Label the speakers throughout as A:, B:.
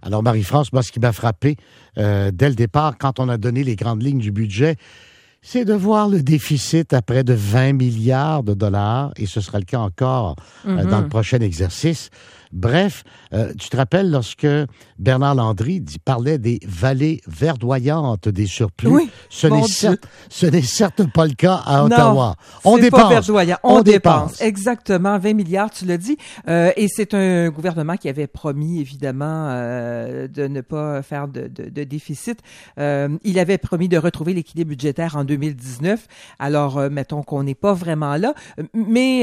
A: Alors, Marie-France, moi, ce qui m'a frappé dès le départ, quand on a donné les grandes lignes du budget, c'est de voir le déficit à près de 20 milliards de dollars, et ce sera le cas encore dans le prochain exercice. Bref, tu te rappelles lorsque Bernard Landry parlait des vallées verdoyantes des surplus?
B: Oui,
A: ce n'est certes pas le cas à Ottawa.
B: On dépense. Pas verdoyant. On dépense. Exactement, 20 milliards, tu l'as dit. Et c'est un gouvernement qui avait promis, évidemment, de ne pas faire de déficit. Il avait promis de retrouver l'équilibre budgétaire en 2019. Alors, mettons qu'on n'est pas vraiment là. Mais,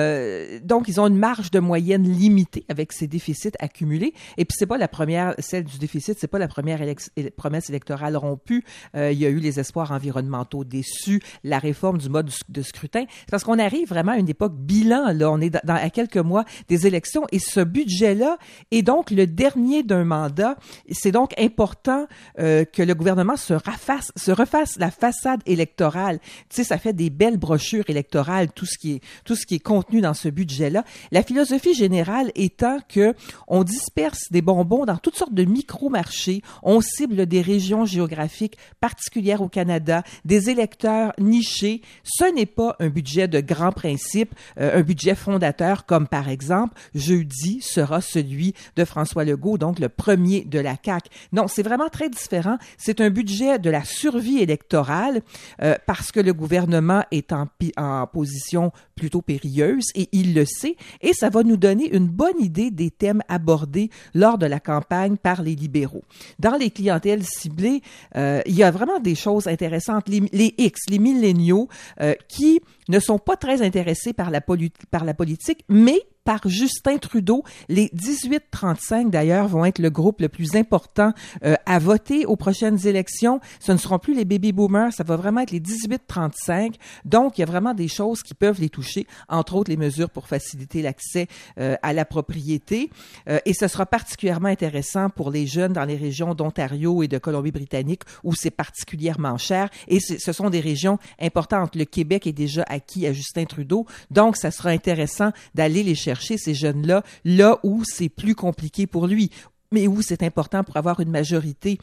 B: donc, ils ont une marge de moyenne limitée avec ces déficits accumulés. Et puis, c'est pas la première, celle du déficit, c'est pas la première promesse électorale rompue. Il y a eu les espoirs environnementaux déçus, la réforme du mode de scrutin. C'est parce qu'on arrive vraiment à une époque bilan, là. On est à quelques mois des élections et ce budget-là est donc le dernier d'un mandat. C'est donc important que le gouvernement se refasse la façade électorale. Tu sais, ça fait des belles brochures électorales, tout ce qui est contenu dans ce budget-là. La philosophie générale étant que on disperse des bonbons dans toutes sortes de micro-marchés, on cible des régions géographiques particulières au Canada, des électeurs nichés. Ce n'est pas un budget de grands principes, un budget fondateur comme par exemple, jeudi sera celui de François Legault, donc le premier de la CAQ. Non, c'est vraiment très différent. C'est un budget de la survie électorale parce que le gouvernement est en position plutôt périlleuse et il le sait et ça va nous donner une bonne idée des thèmes abordés lors de la campagne par les libéraux. Dans les clientèles ciblées, il y a vraiment des choses intéressantes. Les X, les milléniaux, qui ne sont pas très intéressés par la politique, mais par Justin Trudeau. Les 18-35, d'ailleurs, vont être le groupe le plus important à voter aux prochaines élections. Ce ne seront plus les baby boomers, ça va vraiment être les 18-35. Donc, il y a vraiment des choses qui peuvent les toucher, entre autres les mesures pour faciliter l'accès à la propriété. Et ce sera particulièrement intéressant pour les jeunes dans les régions d'Ontario et de Colombie-Britannique où c'est particulièrement cher. Et ce sont des régions importantes. Le Québec est déjà acquis à Justin Trudeau. Donc, ça sera intéressant d'aller les chercher ces jeunes-là, là où c'est plus compliqué pour lui. Mais où c'est important pour avoir une majorité.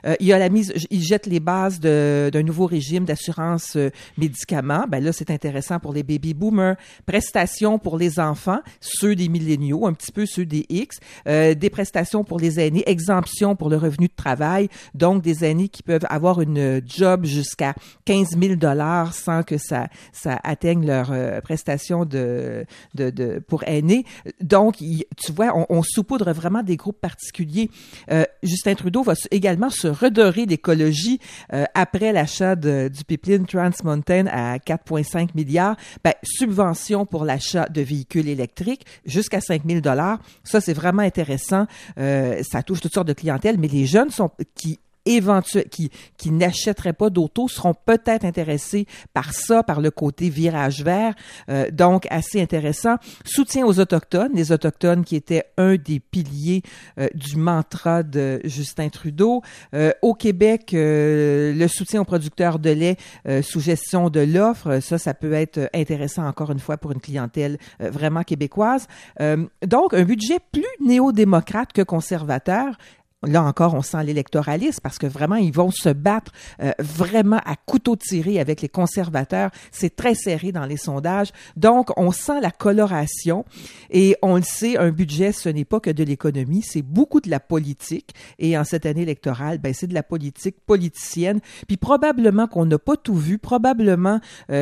B: Il jette les bases d'un nouveau régime d'assurance médicaments. Ben là, c'est intéressant pour les baby boomers. Prestations pour les enfants, ceux des milléniaux, un petit peu ceux des X. Des prestations pour les aînés, exemption pour le revenu de travail. Donc, des aînés qui peuvent avoir une job jusqu'à 15 000 $ sans que ça atteigne leur prestation pour aînés. Donc, tu vois, on saupoudre vraiment des groupes particuliers. Justin Trudeau va également se redorer d'écologie après l'achat du pipeline Trans Mountain à 4,5 milliards. Subvention pour l'achat de véhicules électriques jusqu'à 5 000 $. Ça, c'est vraiment intéressant. Ça touche toutes sortes de clientèles, mais les jeunes qui n'achèteraient pas d'auto seront peut-être intéressés par ça, par le côté virage vert. Donc, assez intéressant. Soutien aux Autochtones, les Autochtones qui étaient un des piliers du mantra de Justin Trudeau. Au Québec, le soutien aux producteurs de lait sous gestion de l'offre, ça peut être intéressant encore une fois pour une clientèle vraiment québécoise. Donc, un budget plus néo-démocrate que conservateur. Là encore, on sent l'électoralisme parce que vraiment, ils vont se battre vraiment à couteau tiré avec les conservateurs. C'est très serré dans les sondages. Donc, on sent la coloration et on le sait, un budget, ce n'est pas que de l'économie, c'est beaucoup de la politique. Et en cette année électorale, c'est de la politique politicienne. Puis probablement qu'on n'a pas tout vu, probablement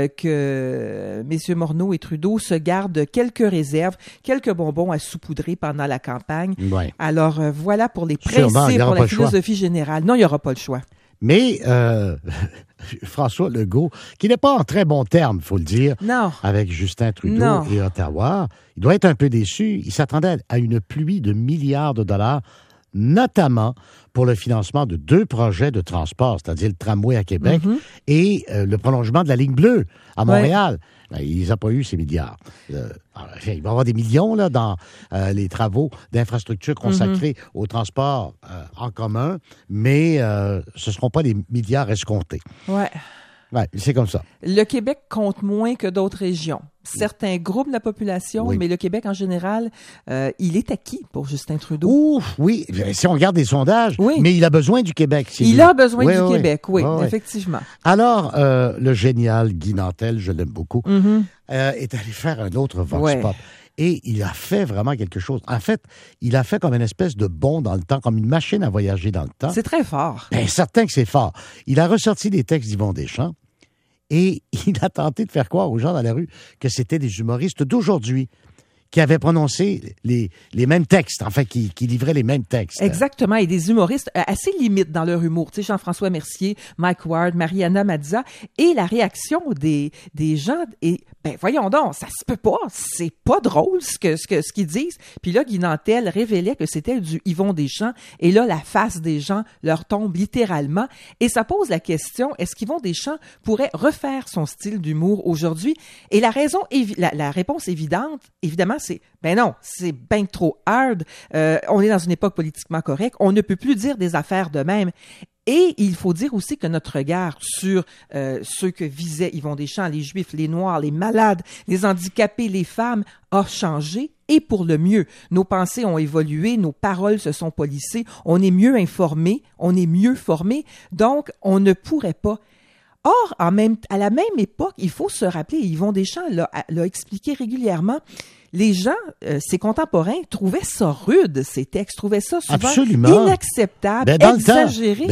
B: que messieurs Morneau et Trudeau se gardent quelques réserves, quelques bonbons à saupoudrer pendant la campagne.
A: Ouais.
B: Alors, voilà pour les principes, pour la philosophie générale. Non, il n'y aura pas le choix.
A: Mais François Legault, qui n'est pas en très bon terme, il faut le dire, avec Justin Trudeau et Ottawa, il doit être un peu déçu. Il s'attendait à une pluie de milliards de dollars, notamment pour le financement de 2 projets de transport, c'est-à-dire le tramway à Québec et le prolongement de la ligne bleue à Montréal. Il les a pas eu, ces milliards. Il va y avoir des millions là, dans les travaux d'infrastructure consacrés au transport en commun, mais ce ne seront pas des milliards escomptés.
B: Ouais.
A: Ouais, c'est comme ça.
B: Le Québec compte moins que d'autres régions. certains groupes de la population, mais le Québec en général, il est acquis pour Justin Trudeau.
A: Ouf, oui, si on regarde les sondages, mais il a besoin du Québec.
B: Il a besoin du Québec, effectivement.
A: Alors, le génial Guy Nantel, je l'aime beaucoup, est allé faire un autre Vox Pop. Et il a fait vraiment quelque chose. En fait, il a fait comme une espèce de bond dans le temps, comme une machine à voyager dans le temps.
B: C'est très fort.
A: Bien, certain que c'est fort. Il a ressorti des textes d'Yvon Deschamps et il a tenté de faire croire aux gens dans la rue que c'était des humoristes d'aujourd'hui qui avaient prononcé les mêmes textes, enfin, qui livraient les mêmes textes.
B: Exactement, et des humoristes assez limites dans leur humour. Tu sais, Jean-François Mercier, Mike Ward, Mariana Mazza, et la réaction des gens est, ben voyons donc, ça se peut pas, c'est pas drôle ce qu'ils disent. Puis là, Guy Nantel révélait que c'était du Yvon Deschamps, et là, la face des gens leur tombe littéralement, et ça pose la question, est-ce qu'Yvon Deschamps pourrait refaire son style d'humour aujourd'hui? Et la réponse évidente, évidemment, c'est, ben non, c'est bien trop hard. On est dans une époque politiquement correcte. On ne peut plus dire des affaires de même. Et il faut dire aussi que notre regard sur ceux que visait Yvon Deschamps, les Juifs, les Noirs, les malades, les handicapés, les femmes, a changé et pour le mieux. Nos pensées ont évolué, nos paroles se sont polissées, on est mieux informés, on est mieux formés. Donc, on ne pourrait pas. Or, à la même époque, il faut se rappeler, Yvon Deschamps l'a expliqué régulièrement, les gens, ses contemporains, trouvaient ça rude, ces textes, trouvaient ça souvent inacceptable, exagéré.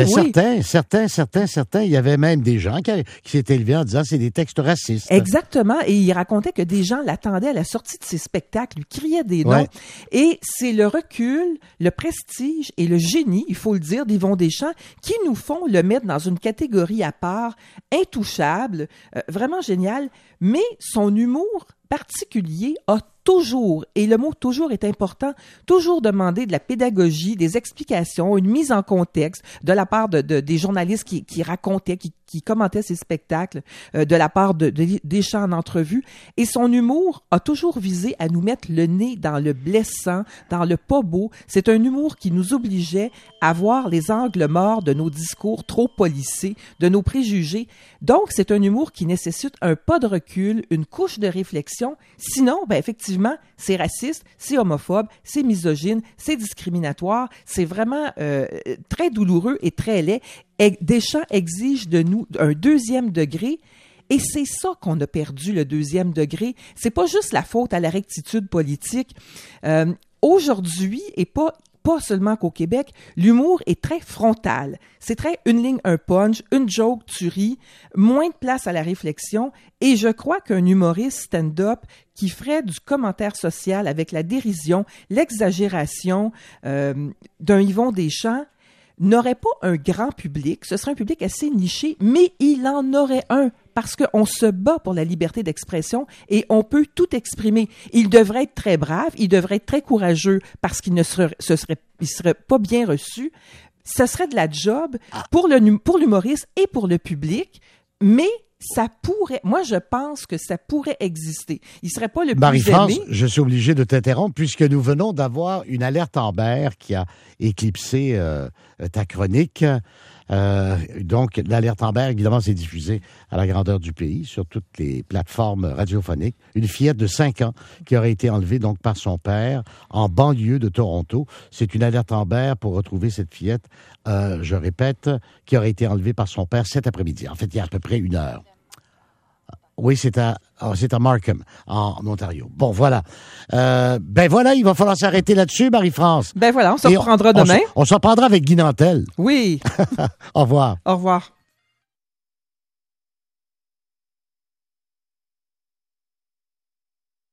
A: Certains, il y avait même des gens qui s'étaient élevés en disant c'est des textes racistes.
B: Exactement, et il racontait que des gens l'attendaient à la sortie de ses spectacles, lui criaient des noms, et c'est le recul, le prestige et le génie, il faut le dire, d'Yvon Deschamps, qui nous font le mettre dans une catégorie à part, intouchable, vraiment génial, mais son humour particulier a toujours, et le mot toujours est important, toujours demandé de la pédagogie, des explications, une mise en contexte de la part des journalistes qui racontaient, qui commentaient ces spectacles, de la part de Deschamps en entrevue. Et son humour a toujours visé à nous mettre le nez dans le blessant, dans le pas beau. C'est un humour qui nous obligeait à voir les angles morts de nos discours trop polissés, de nos préjugés. Donc, c'est un humour qui nécessite un pas de recul, une couche de réflexion. Sinon, ben effectivement, c'est raciste, c'est homophobe, c'est misogyne, c'est discriminatoire, c'est vraiment très douloureux et très laid. Deschamps exige de nous un deuxième degré. Et c'est ça qu'on a perdu, le deuxième degré. C'est pas juste la faute à la rectitude politique. Aujourd'hui, et pas seulement qu'au Québec, l'humour est très frontal. C'est très une ligne, un punch, une joke, tu ris, moins de place à la réflexion. Et je crois qu'un humoriste stand-up qui ferait du commentaire social avec la dérision, l'exagération d'un Yvon Deschamps n'aurait pas un grand public. Ce serait un public assez niché, mais il en aurait un parce qu'on se bat pour la liberté d'expression et on peut tout exprimer. Il devrait être très brave, il devrait être très courageux parce qu'il serait pas bien reçu. Ce serait de la job pour l'humoriste et pour le public, mais ça pourrait, moi je pense que ça pourrait exister. Il serait pas le plus
A: Marie-France,
B: aimé.
A: Je suis obligé de t'interrompre puisque nous venons d'avoir une alerte Amber qui a éclipsé ta chronique. Donc, l'alerte Amber, évidemment, s'est diffusée à la grandeur du pays sur toutes les plateformes radiophoniques. Une fillette de 5 ans qui aurait été enlevée donc par son père en banlieue de Toronto. C'est une alerte Amber pour retrouver cette fillette, je répète, qui aurait été enlevée par son père cet après-midi. En fait, il y a à peu près 1 heure. Oui, c'est à Markham, en Ontario. Bon, voilà. Ben voilà, il va falloir s'arrêter là-dessus, Marie-France.
B: Ben voilà, on se reprendra demain.
A: On se reprendra avec Guy Nantel.
B: Oui.
A: Au revoir.
B: Au revoir.